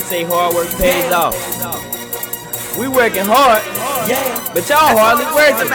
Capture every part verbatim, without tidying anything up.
say hard work pays off. We working hard, but y'all hardly working.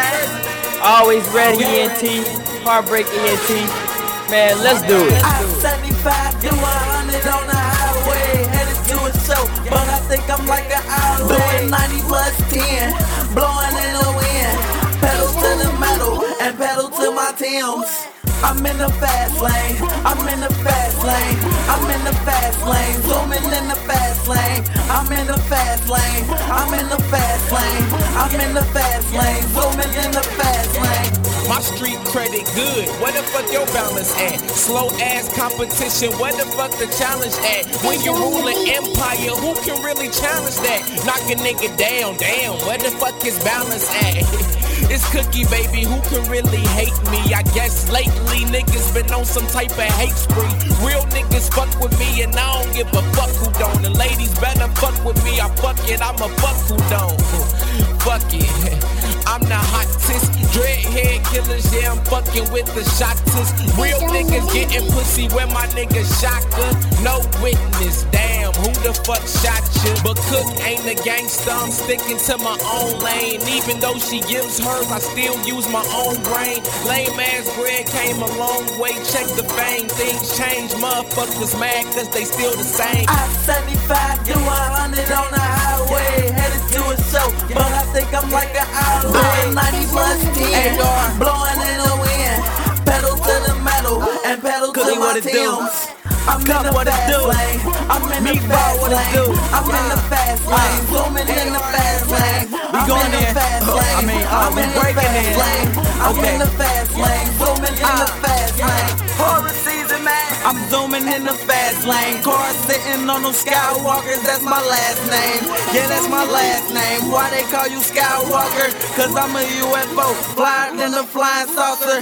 Always ready, E N T, Heartbreak E N T. Man, let's do it. I seventy-five to one hundred on the highway, headed to a show, but I think I'm like an hour doing ninety plus ten, blowing in the wind, pedal to the metal and pedal to my Timbs. I'm in the fast lane, I'm in the fast lane, I'm in the fast lane, zooming in the fast lane, I'm in the fast lane, I'm in the fast lane, I'm in the fast lane, zooming in the fast lane. My street credit good, where the fuck your balance at? Slow ass competition, where the fuck the challenge at? When you rule an empire, who can really challenge that? Knock a nigga down, damn, where the fuck is balance at? It's Cookie, baby, who can really hate me? I guess lately niggas been on some type of hate spree. Real niggas fuck with me and I don't give a fuck who don't. The ladies better fuck with me, I fuck it, I'm a fuck who don't. Fuck it, I'm the hottest. Dreadhead killers, yeah, I'm fucking with the shotters. Real niggas getting pussy when my nigga Shaka. No witness, damn, who the fuck shot you? But Cook ain't a gangster, I'm sticking to my own lane. Even though she gives hers, I still use my own brain. Lame ass bread came a long way, check the fame. Things change, motherfuckers mad cause they still the same. I seventy-five to one hundred on the highway, headed to a show, but I think I'm like an hour doing ninety plus ten, blowing in the wind, pedal to the metal and pedal to my Timbs. I'm in the fast lane, I'm in the fast lane, I'm in the fast lane, zooming in the fast lane, I'm in the fast lane, I'm in the fast lane, I'm in the fast lane, zooming in the fast lane. Horror season, man, I'm zooming in the fast lane. Cars sitting on them Skywalkers, that's my last name. Yeah, that's my last name. Why they call you Skywalker? Cause I'm a U F O, flying in a flying saucer.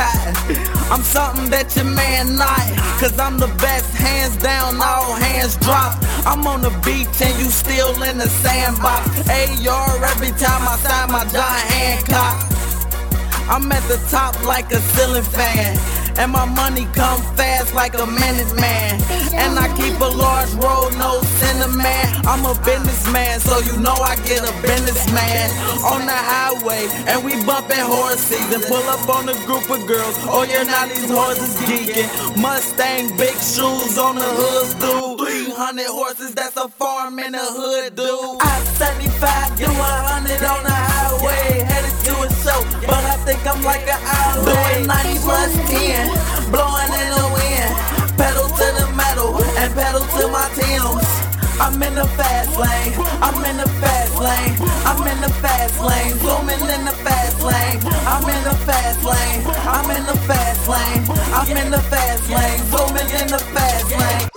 I'm something that your man not, cause I'm the best, hands down, all hands drop. I'm on the beach and you still in the sandbox. A R every time I sign my John Hancock. I'm at the top like a ceiling fan, and my money come fast like a minute man. And I keep a large roll, no cinnamon. I'm a businessman, so you know I get a businessman. On the highway, and we bumpin' horse season. Pull up on a group of girls, oh yeah, now these horses geeking. Mustang, big shoes on the hoods, dude. three hundred horses, that's a farm in the hood, dude. I seventy-five to one hundred on the highway, headed to a show, but I think I'm like an hour doing ninety plus ten, blowing in the wind, pedal to the metal and pedal to my Timbs. I'm in the fast lane, I'm in the fast lane, I'm in the fast lane, zooming in the fast lane, I'm in the fast lane, I'm in the fast lane, I'm in the fast lane, zooming in the fast lane.